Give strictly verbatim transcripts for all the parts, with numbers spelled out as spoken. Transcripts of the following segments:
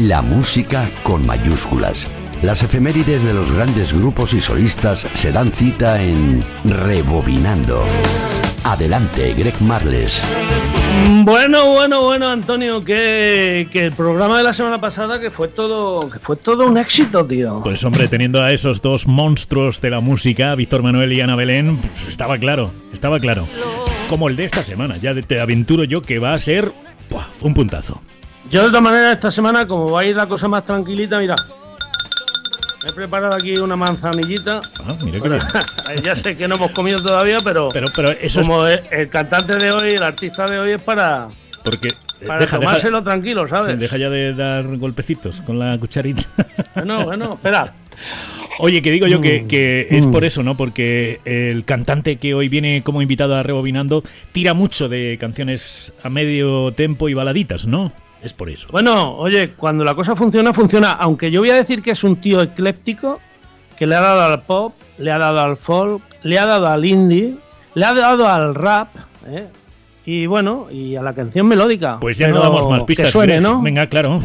La música con mayúsculas. Las efemérides de los grandes grupos y solistas se dan cita en Rebobinando. Adelante, Greg Marles. Bueno, bueno, bueno, Antonio, que, que el programa de la semana pasada que fue todo, que fue todo un éxito, tío. Pues hombre, teniendo a esos dos monstruos de la música, Víctor Manuel y Ana Belén, pues estaba claro, estaba claro. Como el de esta semana, ya te aventuro yo que va a ser ¡buah! Un puntazo. Yo de todas maneras esta semana, como va a ir la cosa más tranquilita, mira, he preparado aquí una manzanillita. Ah, mira que bien. Ya sé que no hemos comido todavía, pero, pero, pero eso como es... el, el cantante de hoy, el artista de hoy es para, Porque, para deja, tomárselo deja, tranquilo, ¿sabes? Sí, deja ya de dar golpecitos con la cucharita. Bueno, bueno, espera. Oye, que digo yo que, que es por eso, ¿no? Porque el cantante que hoy viene como invitado a Rebobinando tira mucho de canciones a medio tempo y baladitas, ¿no? Es por eso. Bueno, oye, cuando la cosa funciona, funciona. Aunque yo voy a decir que es un tío ecléptico, que le ha dado al pop, le ha dado al folk, le ha dado al indie, le ha dado al rap, ¿eh? Y bueno, y a la canción melódica. Pues ya no damos más pistas. Que suene, Greg. ¿no? Venga, claro.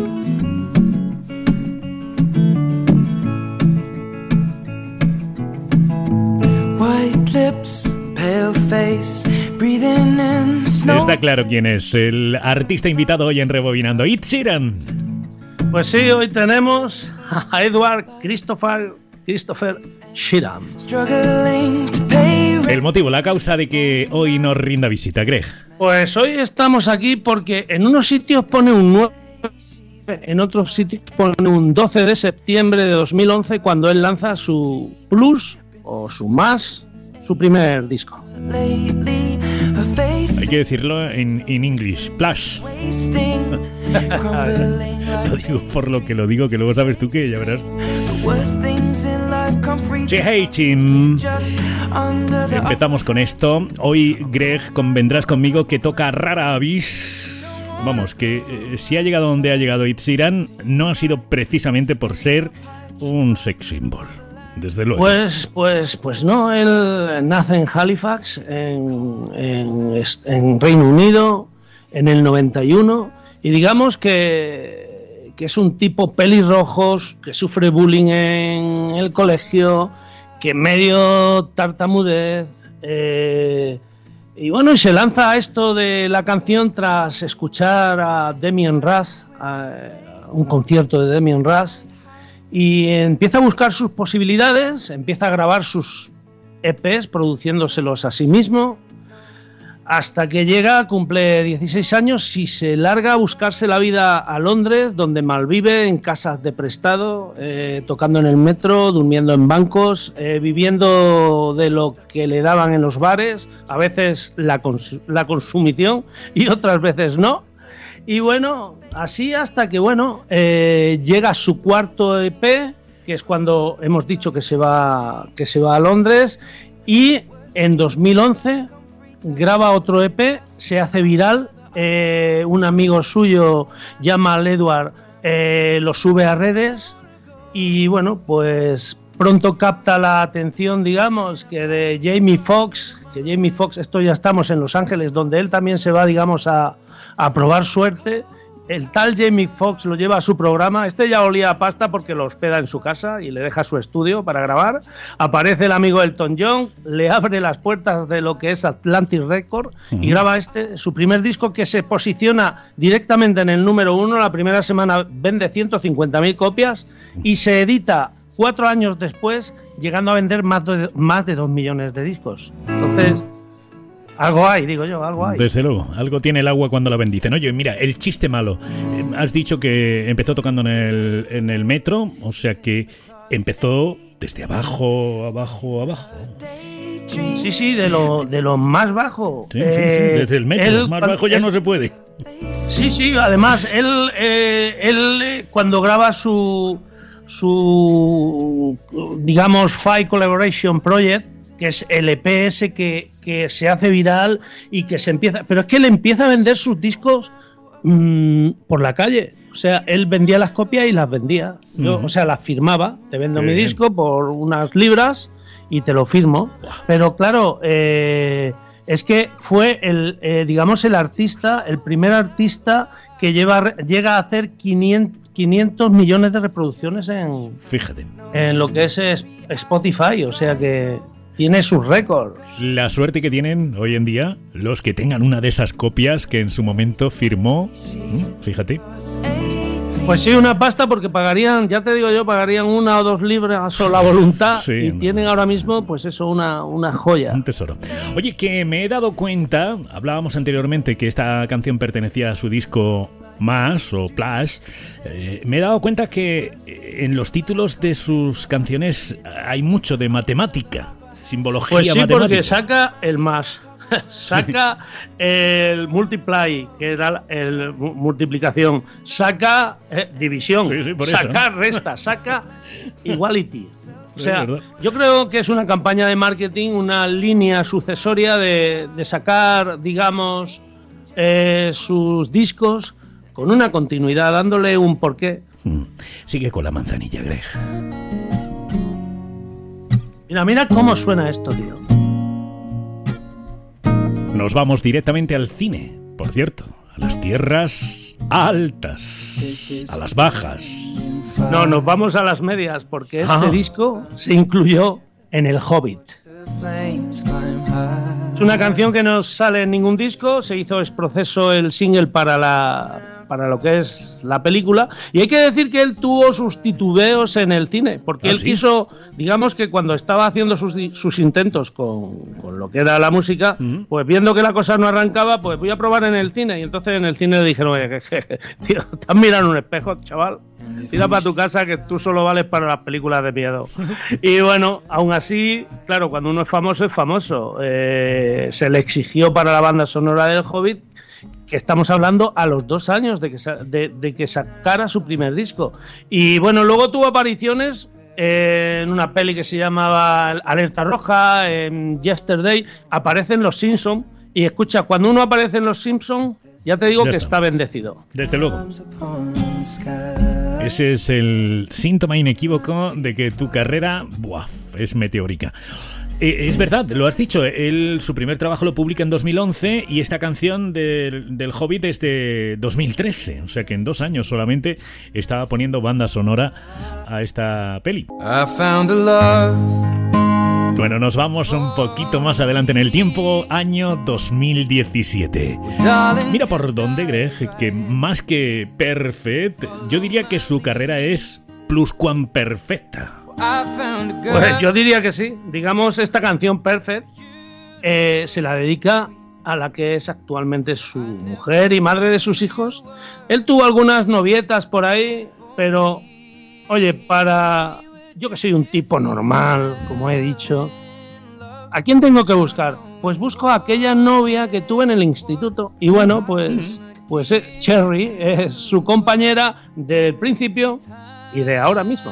White lips, pale face, breathing in snow. Está claro quién es el artista invitado hoy en Rebobinando. Ed Sheeran. Pues sí, hoy tenemos a Edward Christopher, Christopher Sheeran. El motivo, la causa de que hoy nos rinda visita, Greg. Pues hoy estamos aquí porque en unos sitios pone un nueve, en otros sitios pone un doce de septiembre de dos mil once, cuando él lanza su Plus o su Más, su primer disco. Hay que decirlo en en English, Plush. Lo digo por lo que lo digo, que luego sabes tú que ya verás. Chehating. Empezamos con esto. Hoy, Greg, convendrás conmigo que toca Rara Avis. Vamos, que eh, si ha llegado donde ha llegado Ed Sheeran, no ha sido precisamente por ser un sex symbol. Desde luego. Pues, pues, pues no, él nace en Halifax, en, en, en Reino Unido, en el noventa y uno, y digamos que, que es un tipo pelirrojos, que sufre bullying en el colegio, que medio tartamudez, eh, y bueno, y se lanza a esto de la canción tras escuchar a Damien Rice, a un concierto de Damien Rice, y empieza a buscar sus posibilidades, empieza a grabar sus E Pes, produciéndoselos a sí mismo, hasta que llega, cumple dieciséis años y se larga a buscarse la vida a Londres, donde malvive en casas de prestado, eh, tocando en el metro, durmiendo en bancos, eh, viviendo de lo que le daban en los bares, a veces la, cons- la consumición y otras veces no. Y bueno, así hasta que bueno eh, llega su cuarto E Pe, que es cuando hemos dicho que se va que se va a Londres, y en dos mil once graba otro E Pe, se hace viral, eh, un amigo suyo llama al Edward, eh, lo sube a redes y bueno, pues pronto capta la atención, digamos, que de Jamie Foxx, que Jamie Foxx, esto ya estamos en Los Ángeles, donde él también se va, digamos, a a probar suerte. El tal Jamie Foxx lo lleva a su programa. Este ya olía a pasta porque lo hospeda en su casa y le deja su estudio para grabar. Aparece el amigo Elton John, le abre las puertas de lo que es Atlantic Records uh-huh. y graba este, su primer disco, que se posiciona directamente en el número uno. La primera semana vende ciento cincuenta mil copias y se edita cuatro años después, llegando a vender más de, más de dos millones de discos. Entonces, algo hay, digo yo, algo hay. Desde luego, algo tiene el agua cuando la bendicen. Oye, mira, el chiste malo. Eh, has dicho que empezó tocando en el, en el metro, o sea que empezó desde abajo, abajo, abajo. Sí, sí, de lo, de lo más bajo. Sí, eh, sí, sí, desde el metro. Él, más bajo ya él, no se puede. Sí, sí, además, él, eh, él cuando graba su, su, digamos, Five Collaboration Project, que es el E Pe ese que, que se hace viral y que se empieza... Pero es que él empieza a vender sus discos mmm, por la calle. O sea, él vendía las copias y las vendía. Yo, uh-huh. O sea, las firmaba. Te vendo Qué mi bien. disco por unas libras y te lo firmo. Pero claro, eh, es que fue el, eh, digamos, el artista, el primer artista que lleva, llega a hacer quinientos millones de reproducciones en, Fíjate. en lo que es Spotify, o sea que tiene sus récords. La suerte que tienen hoy en día los que tengan una de esas copias que en su momento firmó, fíjate. Pues sí, una pasta, porque pagarían, ya te digo yo, pagarían una o dos libras o la voluntad, sí, y no. tienen ahora mismo, pues eso, una, una joya. Un tesoro. Oye, que me he dado cuenta, hablábamos anteriormente que esta canción pertenecía a su disco Más o Plus, eh, me he dado cuenta que en los títulos de sus canciones hay mucho de matemática, simbología pues sí, matemática. porque saca el más. Saca el multiply, que era el multiplicación, saca eh, división, sí, sí, por saca eso. resta, saca equality. O sea, Es yo creo que es una campaña de marketing, una línea sucesoria de, de sacar, digamos, eh, sus discos con una continuidad, dándole un porqué. Hmm. Sigue con la manzanilla, Greg. Mira, mira cómo suena esto, tío. Nos vamos directamente al cine, por cierto, a las tierras altas, a las bajas. No, nos vamos a las medias, porque este Ah. disco se incluyó en El Hobbit. Es una canción que no sale en ningún disco, se hizo es proceso el single para la para lo que es la película, y hay que decir que él tuvo sus titubeos en el cine, porque ¿Ah, él sí? quiso, digamos que cuando estaba haciendo sus, sus intentos con, con lo que era la música, Uh-huh. pues viendo que la cosa no arrancaba, pues voy a probar en el cine, y entonces en el cine le dijeron, oye, que, que, tío, te has mirado en un espejo, chaval, tira para tu casa que tú solo vales para las películas de miedo. Y bueno, aún así, claro, cuando uno es famoso, es famoso. Eh, se le exigió para la banda sonora del Hobbit, que estamos hablando a los dos años de que, sa- de, de que sacara su primer disco. Y bueno, luego tuvo apariciones eh, en una peli que se llamaba Alerta Roja, en Yesterday, aparecen los Simpsons, y escucha, cuando uno aparece en los Simpsons, ya te digo Ya que está. está bendecido. Desde luego. Ese es el síntoma inequívoco de que tu carrera, buah, es meteórica. Eh, es verdad, lo has dicho, él, su primer trabajo lo publica en dos mil once y esta canción del, del Hobbit es de dos mil trece, o sea que en dos años solamente estaba poniendo banda sonora a esta peli. I found a love. Bueno, nos vamos un poquito más adelante en el tiempo, año dos mil diecisiete. Darling, Mira por dónde, Greg, que más que perfect, yo diría que su carrera es pluscuamperfecta. I found a girl. Pues yo diría que sí. Digamos, esta canción Perfect eh, se la dedica a la que es actualmente su mujer y madre de sus hijos. Él tuvo algunas novietas por ahí, pero, oye, para... Yo que soy un tipo normal, como he dicho, ¿a quién tengo que buscar? Pues busco a aquella novia que tuve en el instituto. Y bueno, pues, pues eh, Cherry es su compañera del principio y de ahora mismo.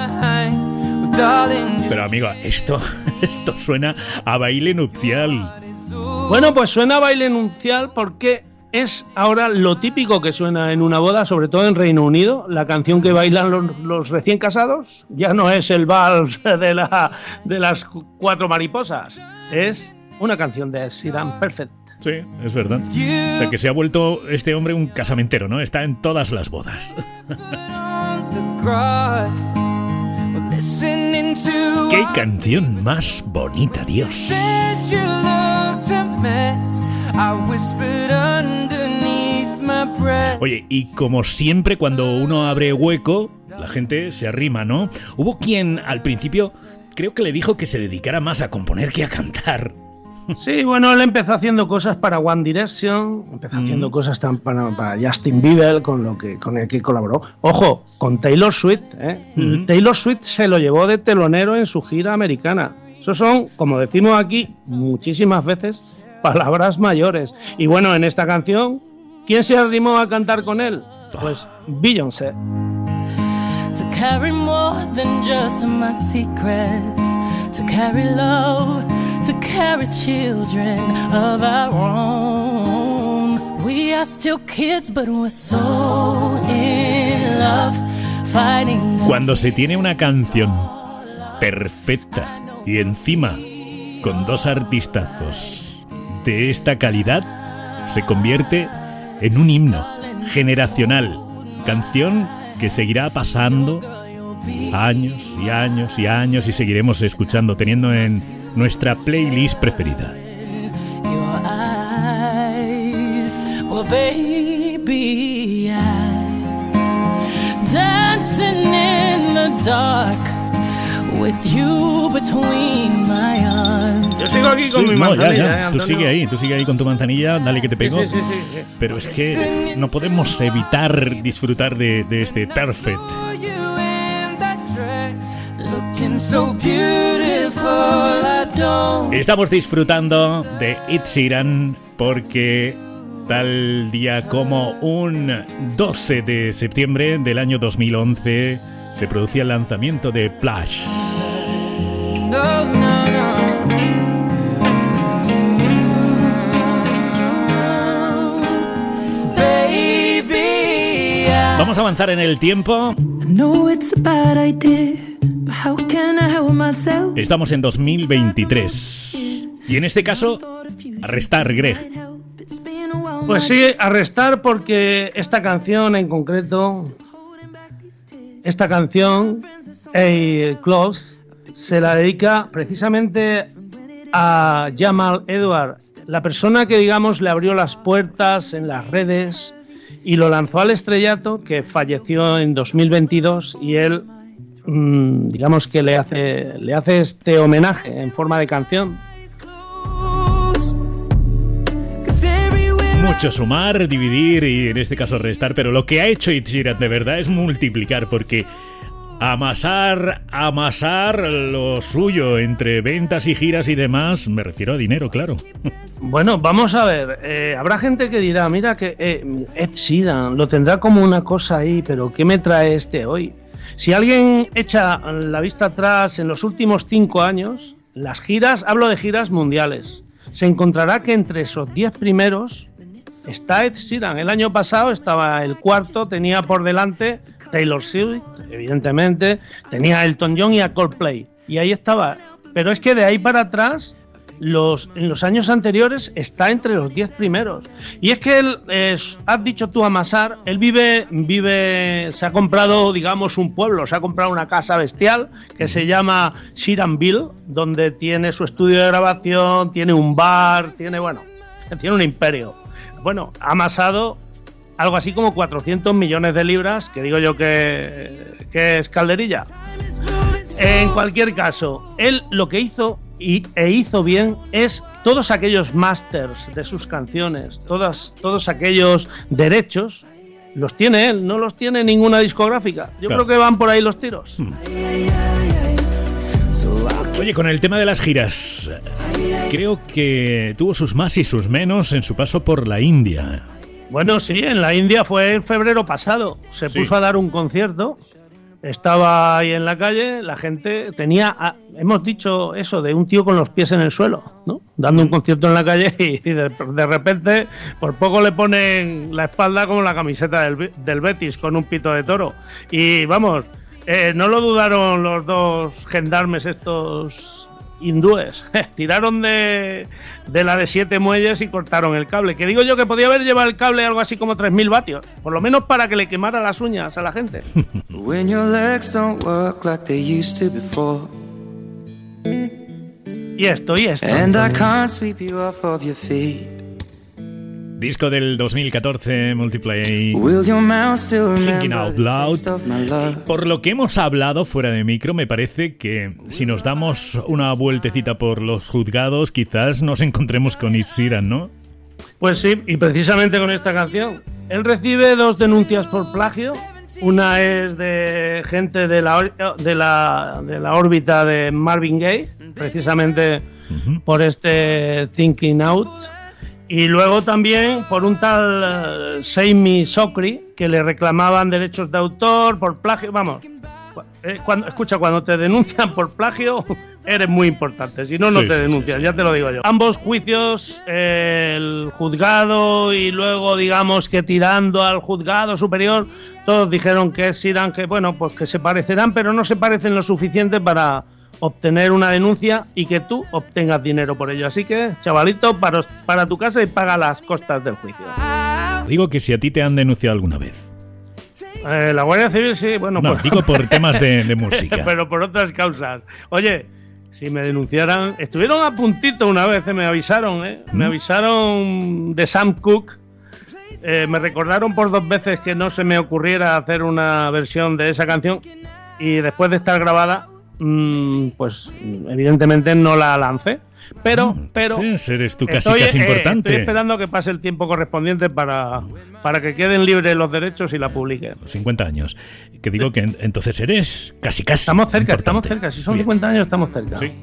Pero amigo, esto, esto suena a baile nupcial. Bueno, pues suena a baile nupcial porque es ahora lo típico que suena en una boda, sobre todo en Reino Unido. La canción que bailan los, los recién casados ya no es el vals de, la, de las cuatro mariposas, es una canción de Sheeran, Perfect. Sí, es verdad. O sea, que se ha vuelto este hombre un casamentero, ¿no? Está en todas las bodas. ¡Qué canción más bonita, Dios! Oye, y como siempre cuando uno abre hueco, la gente se arrima, ¿no? Hubo quien al principio creo que le dijo que se dedicara más a componer que a cantar. Sí, bueno, él empezó haciendo cosas para One Direction, empezó mm. haciendo cosas tan para, para Justin Bieber, con lo que con el que colaboró. Ojo, con Taylor Swift, ¿eh? Mm-hmm. Taylor Swift se lo llevó de telonero en su gira americana. Eso son, como decimos aquí muchísimas veces, palabras mayores. Y bueno, en esta canción, ¿quién se arrimó a cantar con él? Pues Beyoncé. To carry more than just my secrets, to carry love, to carry children of our own. We are still kids, but we're so in love, fighting. Cuando se tiene una canción perfecta y encima con dos artistazos de esta calidad, se convierte en un himno. generacional, canción que seguirá pasando años y años y años y seguiremos escuchando, teniendo en nuestra playlist preferida. Well, baby, I'm dancing in the dark with you between my arms. Yo sigo aquí con Sí, mi no, manzanilla, ya, ya. ¿eh, Tú Antonio? sigue ahí, tú sigue ahí con tu manzanilla, dale que te pego. Sí, sí, sí, sí, sí. Pero es que no podemos evitar disfrutar de, de este Perfect. Looking so beautiful, I don't. Estamos disfrutando de Ed Sheeran porque tal día como un doce de septiembre del año dos mil once se producía el lanzamiento de Plush. No, no, no. Baby, I Vamos a avanzar en el tiempo. know it's a bad idea, but how can I help myself? Estamos en dos mil veintitrés. Y en este caso, arrestar, Greg. Pues sí, arrestar porque esta canción en concreto, esta canción, Hey Close, se la dedica precisamente a Jamal Edward, la persona que, digamos, le abrió las puertas en las redes y lo lanzó al estrellato, que falleció en dos mil veintidós, y él, mmm, digamos que le hace, le hace este homenaje en forma de canción. Mucho sumar, dividir y en este caso restar, pero lo que ha hecho Ed Sheeran de verdad es multiplicar, porque amasar, amasar lo suyo entre ventas y giras y demás, me refiero a dinero, claro. Bueno, vamos a ver, eh, habrá gente que dirá, mira que eh, Ed Sheeran lo tendrá como una cosa ahí, pero ¿qué me trae este hoy? Si alguien echa la vista atrás en los últimos cinco años, las giras, hablo de giras mundiales, se encontrará que entre esos diez primeros está Ed Sheeran. El año pasado estaba el cuarto, tenía por delante Taylor Swift, evidentemente, tenía a Elton John y a Coldplay, y ahí estaba. Pero es que de ahí para atrás, los, en los años anteriores, está entre los diez primeros. Y es que él, eh, has dicho tú amasar, él vive, vive, se ha comprado, digamos, un pueblo, se ha comprado una casa bestial que se llama Sheeranville, donde tiene su estudio de grabación, tiene un bar, tiene, bueno, tiene un imperio. Bueno, ha amasado algo así como cuatrocientos millones de libras, que digo yo que, que es calderilla. En cualquier caso, él lo que hizo y, e hizo bien es todos aquellos masters de sus canciones, todas, todos aquellos derechos, los tiene él, no los tiene ninguna discográfica. Yo Claro. creo que van por ahí los tiros. Hmm. Oye, con el tema de las giras, creo que tuvo sus más y sus menos en su paso por la India. Bueno, sí, en la India fue en febrero pasado. Se Sí. puso a dar un concierto. Estaba ahí en la calle, la gente tenía, a, hemos dicho eso, de un tío con los pies en el suelo, ¿no? Dando un concierto en la calle y, y de, de repente por poco le ponen la espalda como la camiseta del, del Betis con un pito de toro. Y vamos, eh, no lo dudaron los dos gendarmes estos hindúes, tiraron de, de la de siete muelles y cortaron el cable, que digo yo que podía haber llevado el cable algo así como tres mil vatios, por lo menos para que le quemara las uñas a la gente. When your legs don't work like they used to before, Y esto, y esto. and I can't sweep you off of your feet, Disco del dos mil catorce, Multiplay, will your mouth still Thinking remember Out the Loud. taste of my love? Por lo que hemos hablado fuera de micro, me parece que si nos damos una vueltecita por los juzgados, quizás nos encontremos con Ed Sheeran, ¿no? Pues sí, y precisamente con esta canción. Él recibe dos denuncias por plagio. Una es de gente de la, or- de la, de la órbita de Marvin Gaye, precisamente Uh-huh. por este Thinking Out. Y luego también por un tal uh, Sammy Sokri, que le reclamaban derechos de autor por plagio. Vamos, eh, cuando, escucha, cuando te denuncian por plagio, eres muy importante. Si no, no Sí, te sí, denuncian, sí, sí. ya te lo digo yo. Ambos juicios, eh, el juzgado y luego, digamos, que tirando al juzgado superior, todos dijeron que Sheeran, que bueno, pues que se parecerán, pero no se parecen lo suficiente para obtener una denuncia y que tú obtengas dinero por ello. Así que, chavalito, para, para tu casa y paga las costas del juicio. How Digo que si a ti te han denunciado alguna vez. Eh, la Guardia Civil sí, bueno... No, por... digo por temas de, de música. Pero por otras causas. Oye, si me denunciaran... Estuvieron a puntito una vez, eh, me avisaron, ¿eh? ¿Mm? Me avisaron de Sam Cooke. Eh, me recordaron por dos veces que no se me ocurriera hacer una versión de esa canción. Y después de estar grabada, mmm, pues evidentemente no la lancé. Pero, pero sí, eres tú casi, estoy, casi importante. Eh, estoy esperando que pase el tiempo correspondiente para, para que queden libres los derechos y la publiquen. cincuenta años. Que digo que entonces eres casi, casi Estamos cerca, importante. estamos cerca. Si son Bien. cincuenta años, estamos cerca. Sí.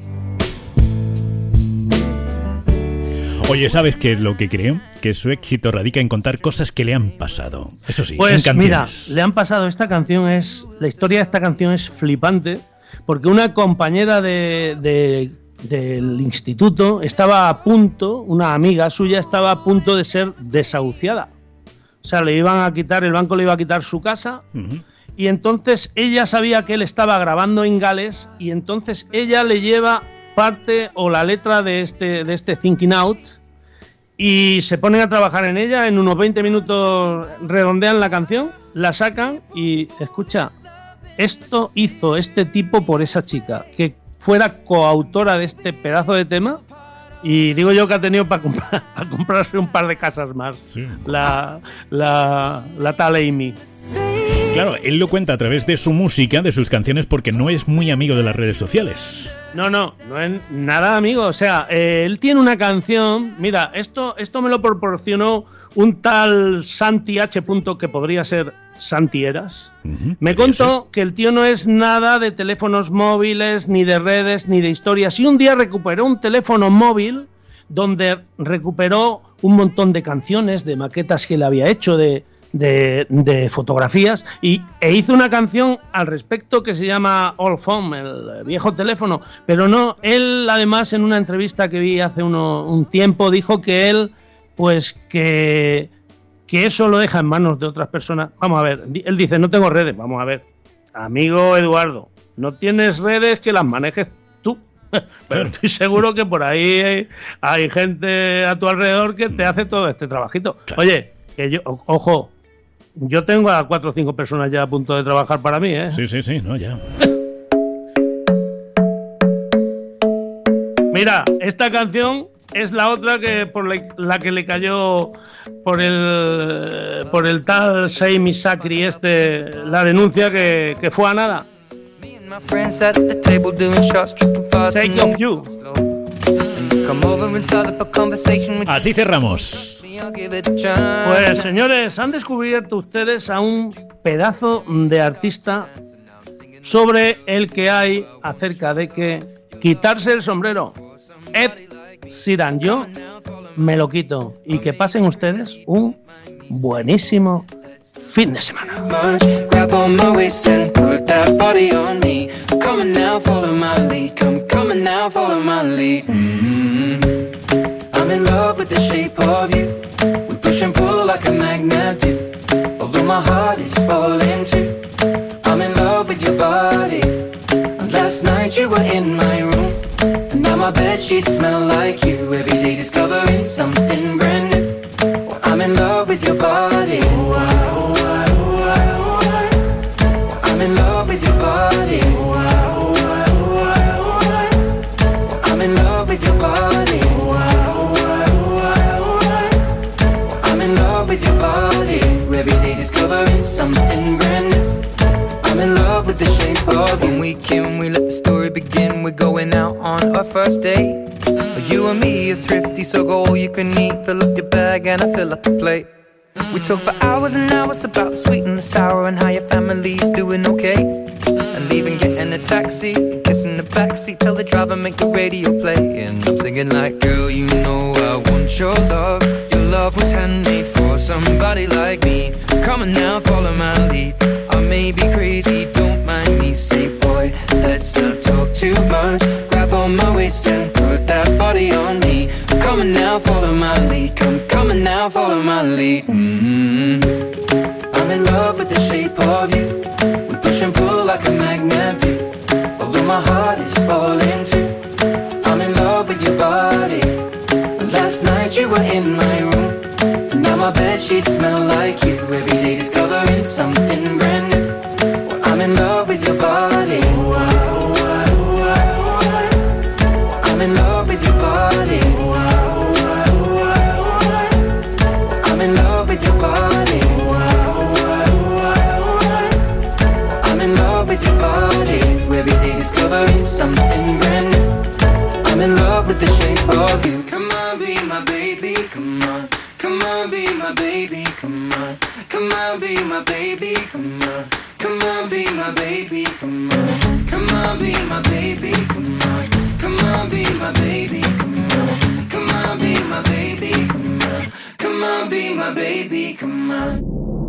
Oye, ¿sabes qué es lo que creo? Que su éxito radica en contar cosas que le han pasado. Eso sí, pues, en canciones. Mira, le han pasado. Esta canción es... La historia de esta canción es flipante, porque una compañera de... de del instituto estaba a punto, una amiga suya estaba a punto de ser desahuciada. O sea, le iban a quitar, el banco le iba a quitar su casa, uh-huh. Y entonces ella sabía que él estaba grabando en Gales, y entonces ella le lleva parte o la letra de este, de este Thinking Out, y se ponen a trabajar en ella. En unos veinte minutos redondean la canción, la sacan y escucha, esto hizo este tipo por esa chica, que fuera coautora de este pedazo de tema, y digo yo que ha tenido para comprar, para comprarse un par de casas más, sí. la, la, la tal Amy. Claro, él lo cuenta a través de su música, de sus canciones, porque no es muy amigo de las redes sociales. No, no, no es nada amigo. O sea, eh, él tiene una canción. Mira, esto, esto me lo proporcionó un tal Santi H. que podría ser Santi Eras. Uh-huh, me contó ser. que el tío no es nada de teléfonos móviles, ni de redes, ni de historias. Y un día recuperó un teléfono móvil donde recuperó un montón de canciones, de maquetas que él había hecho, de... De, de fotografías, y, e hizo una canción al respecto que se llama Old Phone, el viejo teléfono. Pero no, él además en una entrevista que vi hace uno, un tiempo dijo que él, pues que, que eso lo deja en manos de otras personas. Vamos a ver, él dice, no tengo redes. Vamos a ver, amigo Eduardo, no tienes redes, que las manejes tú. Pero estoy seguro que por ahí hay, hay gente a tu alrededor que te hace todo este trabajito. Oye, que yo, o, ojo, yo tengo a cuatro o cinco personas ya a punto de trabajar para mí, ¿eh? Sí, sí, sí, no, ya. Mira, esta canción es la otra que por la, la que le cayó por el por el tal Seimi Sakri este la denuncia que, que fue a nada. Take of You. Así cerramos. Pues señores, han descubierto ustedes a un pedazo de artista sobre el que hay acerca de que quitarse el sombrero. Ed Sheeran, yo me lo quito, y que pasen ustedes un buenísimo fin de semana. I'm in love with the shape of you. We push and pull like a magnet do. Although my heart is falling too. I'm in love with your body. And last night you were in my room, and now my bedsheets smell like you. Every day discovering something brand new. Well, I'm in love with your body. Oh, I, oh, I, oh, I, oh, I. Well, I'm in love with your body. Oh, I, oh, I, oh, I, oh, I. Well, I'm in love with your body. With your body, every day discovering something brand new. I'm in love with the shape of you. When we came, we let the story begin. We're going out on our first date. You and me are thrifty, so go all you can eat. Fill up your bag and I fill up the plate. We talk for hours and hours about the sweet and the sour, and how your family's doing okay. And leaving, getting a taxi, kissing the backseat, tell the driver make the radio play. And I'm singing like, girl, you know I want your love. Love was handmade for somebody like me. Come on now, follow my lead. I may be crazy, don't mind me. Say, boy, let's not talk too much. Grab on my waist and put that body on me. Come on now, follow my lead. Come, come on now, follow my lead. Mm-hmm. I'm in love with the shape of you. We push and pull like a magnet do. Although my heart is falling too. I'm in love with your body. Last night you were in my room, and now my bedsheets smell like you. Every day discovering something brand new. Well, I'm in love with your body. I'm in love with your body. I'm in love with your body. I'm in love with your body. Every day discovering something brand new. I'm in love with the shape of you. Come on, be my baby, come on. Come on, be my baby, come on. Come on, be my baby, come on. Come on, be my baby, come on. Come on, be my baby, come on. Come on, be my baby, come on. Come on, be my baby, come on. Come on, be my baby, come on.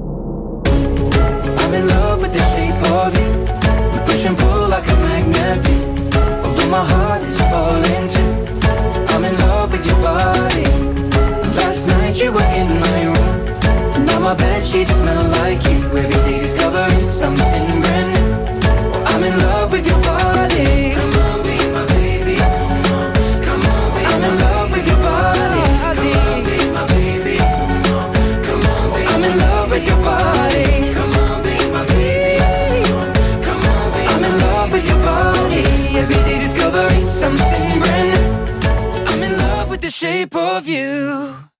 I'm in love with the shape of you. We push and pull like a magnet do. Although my heart is falling too. I'm in love with your body. Last night you were in my room. Now my bedsheets smell like you. Every day discovering something brand new. I'm in love with your body. Come on, be my baby. Come on, come on, be I'm in love with your body. Come on, be my baby. Come on, come on, be I'm in love with your body. Come on, be my baby. Come on, come on, be I'm in love with your body. Every day discovering something brand new. I'm in love with the shape of you.